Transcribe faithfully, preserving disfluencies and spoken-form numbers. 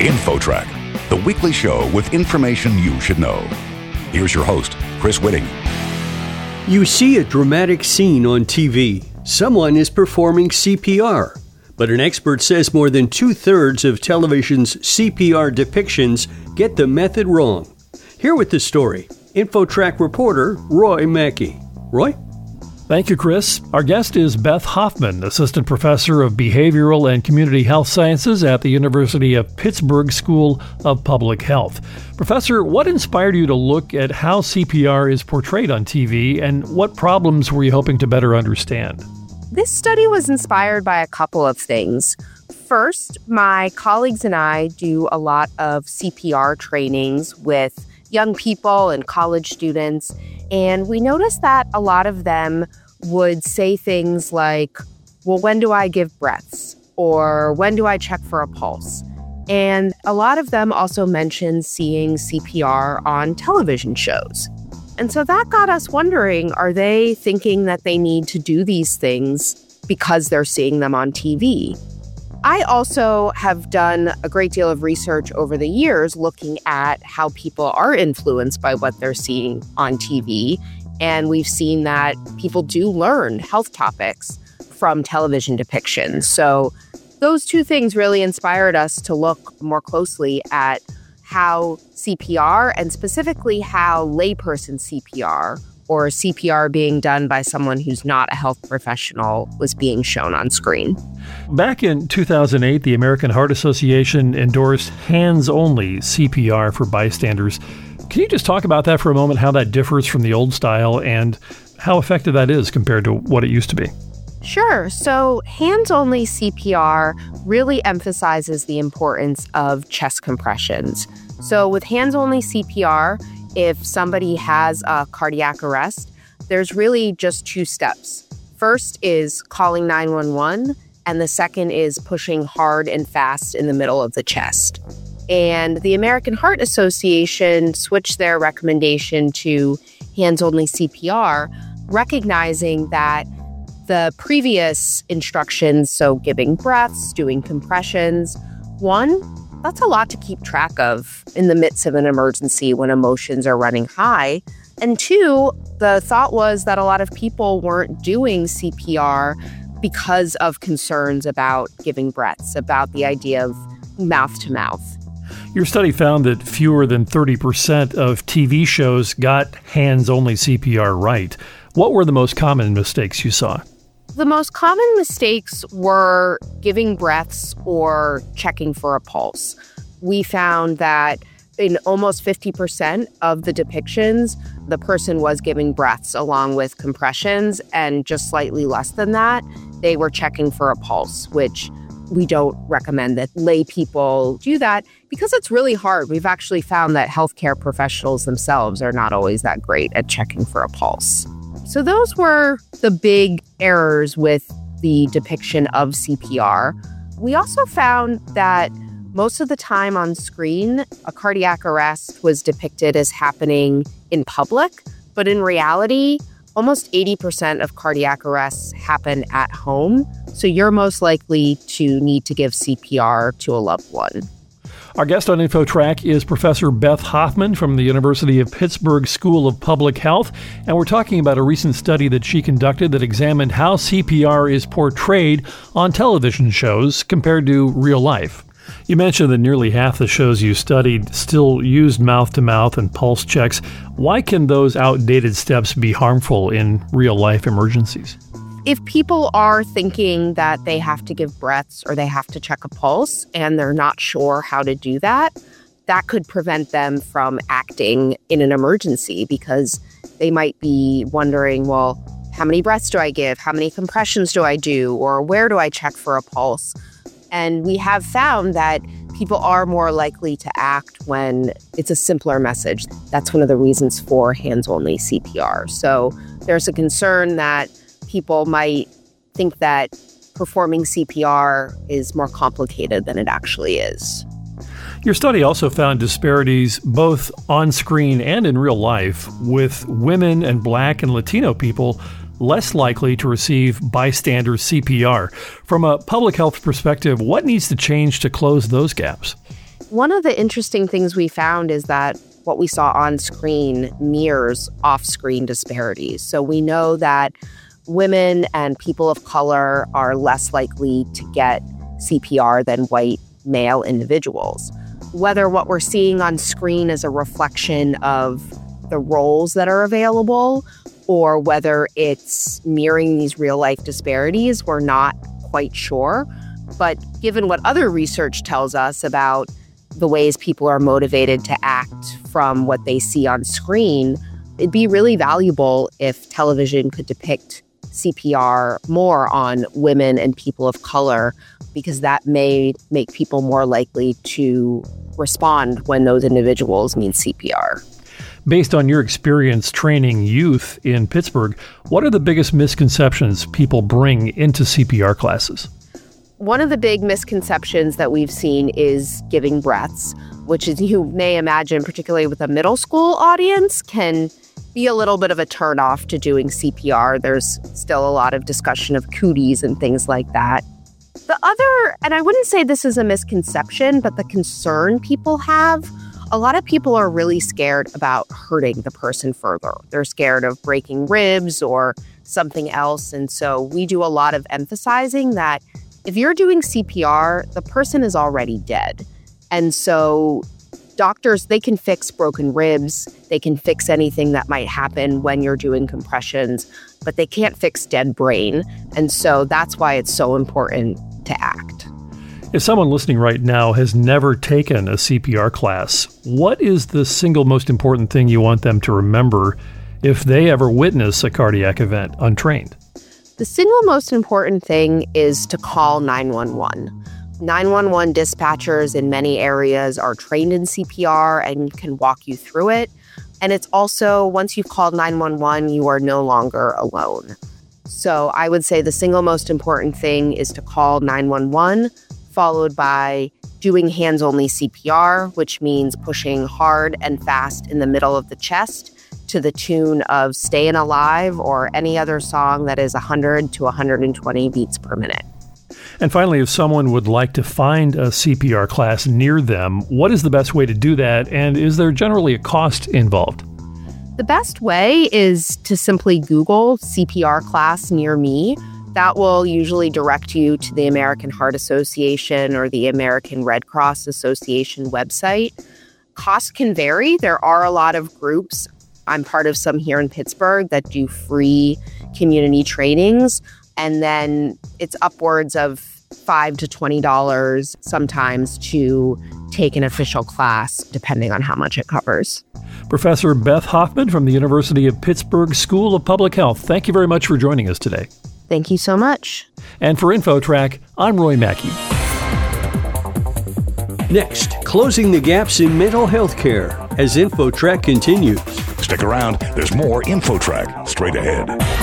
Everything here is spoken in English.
InfoTrack, the weekly show with information you should know. Here's your host, Chris Whitting. You see a dramatic scene on T V. Someone is performing C P R. But an expert says more than two-thirds of television's C P R depictions get the method wrong. Here with the story, InfoTrack reporter Roy Mackey. Roy? Thank you, Chris. Our guest is Beth Hoffman, Assistant Professor of Behavioral and Community Health Sciences at the University of Pittsburgh School of Public Health. Professor, what inspired you to look at how C P R is portrayed on T V, and what problems were you hoping to better understand? This study was inspired by a couple of things. First, my colleagues and I do a lot of C P R trainings with young people and college students, and we noticed that a lot of them would say things like, well, when do I give breaths? Or when do I check for a pulse? And a lot of them also mentioned seeing C P R on television shows. And so that got us wondering, are they thinking that they need to do these things because they're seeing them on T V? I also have done a great deal of research over the years looking at how people are influenced by what they're seeing on T V. And we've seen that people do learn health topics from television depictions. So those two things really inspired us to look more closely at how C P R, and specifically how layperson C P R, or C P R being done by someone who's not a health professional, was being shown on screen. Back in two thousand eight, the American Heart Association endorsed hands-only C P R for bystanders. Can you just talk about that for a moment, how that differs from the old style and how effective that is compared to what it used to be? Sure. So hands-only C P R really emphasizes the importance of chest compressions. So with hands-only C P R, if somebody has a cardiac arrest, there's really just two steps. First is calling nine one one, and the second is pushing hard and fast in the middle of the chest. And the American Heart Association switched their recommendation to hands-only C P R, recognizing that the previous instructions, so giving breaths, doing compressions, one, that's a lot to keep track of in the midst of an emergency when emotions are running high. And two, the thought was that a lot of people weren't doing C P R because of concerns about giving breaths, about the idea of mouth to mouth. Your study found that fewer than thirty percent of T V shows got hands-only C P R right. What were the most common mistakes you saw? The most common mistakes were giving breaths or checking for a pulse. We found that in almost fifty percent of the depictions, the person was giving breaths along with compressions, and just slightly less than that, they were checking for a pulse, which we don't recommend that lay people do that because it's really hard. We've actually found that healthcare professionals themselves are not always that great at checking for a pulse. So those were the big errors with the depiction of C P R. We also found that most of the time on screen, a cardiac arrest was depicted as happening in public, but in reality, almost eighty percent of cardiac arrests happen at home. So you're most likely to need to give C P R to a loved one. Our guest on InfoTrack is Professor Beth Hoffman from the University of Pittsburgh School of Public Health, and we're talking about a recent study that she conducted that examined how C P R is portrayed on television shows compared to real life. You mentioned that nearly half the shows you studied still used mouth-to-mouth and pulse checks. Why can those outdated steps be harmful in real-life emergencies? If people are thinking that they have to give breaths or they have to check a pulse and they're not sure how to do that, that could prevent them from acting in an emergency because they might be wondering, well, how many breaths do I give? How many compressions do I do? Or where do I check for a pulse? And we have found that people are more likely to act when it's a simpler message. That's one of the reasons for hands-only C P R. So there's a concern that people might think that performing C P R is more complicated than it actually is. Your study also found disparities both on screen and in real life, with women and Black and Latino people less likely to receive bystander C P R. From a public health perspective, what needs to change to close those gaps? One of the interesting things we found is that what we saw on screen mirrors off-screen disparities. So we know that women and people of color are less likely to get C P R than white male individuals. Whether what we're seeing on screen is a reflection of the roles that are available or whether it's mirroring these real-life disparities, we're not quite sure. But given what other research tells us about the ways people are motivated to act from what they see on screen, it'd be really valuable if television could depict C P R more on women and people of color, because that may make people more likely to respond when those individuals need C P R. Based on your experience training youth in Pittsburgh, what are the biggest misconceptions people bring into C P R classes? One of the big misconceptions that we've seen is giving breaths, which, as you may imagine, particularly with a middle school audience, can be a little bit of a turnoff to doing C P R. There's still a lot of discussion of cooties and things like that. The other, and I wouldn't say this is a misconception, but the concern people have, a lot of people are really scared about hurting the person further. They're scared of breaking ribs or something else. And so we do a lot of emphasizing that if you're doing C P R, the person is already dead. And so doctors, they can fix broken ribs, they can fix anything that might happen when you're doing compressions, but they can't fix dead brain. And so that's why it's so important to act. If someone listening right now has never taken a C P R class, what is the single most important thing you want them to remember if they ever witness a cardiac event untrained? The single most important thing is to call nine one one. nine one one dispatchers in many areas are trained in C P R and can walk you through it. And it's also, once you've called nine one one, you are no longer alone. So I would say the single most important thing is to call nine one one, followed by doing hands-only C P R, which means pushing hard and fast in the middle of the chest to the tune of Stayin' Alive or any other song that is one hundred to one hundred twenty beats per minute. And finally, if someone would like to find a C P R class near them, what is the best way to do that? And is there generally a cost involved? The best way is to simply Google C P R class near me. That will usually direct you to the American Heart Association or the American Red Cross Association website. Cost can vary. There are a lot of groups. I'm part of some here in Pittsburgh that do free community trainings. And then it's upwards of five to twenty dollars sometimes to take an official class, depending on how much it covers. Professor Beth Hoffman from the University of Pittsburgh School of Public Health, thank you very much for joining us today. Thank you so much. And for InfoTrack, I'm Roy Mackey. Next, closing the gaps in mental health care as InfoTrack continues. Stick around. There's more InfoTrack straight ahead.